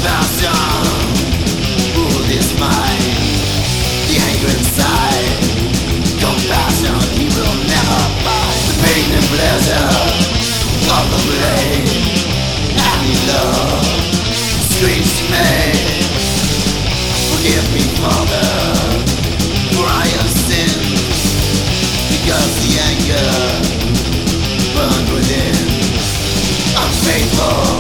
Compassion rule this mind. The anger inside. Compassion he will never find. The pain and pleasure of the blade. And love screams to me. Forgive me, Father, for I have sinned. Because the anger burned within. Unfaithful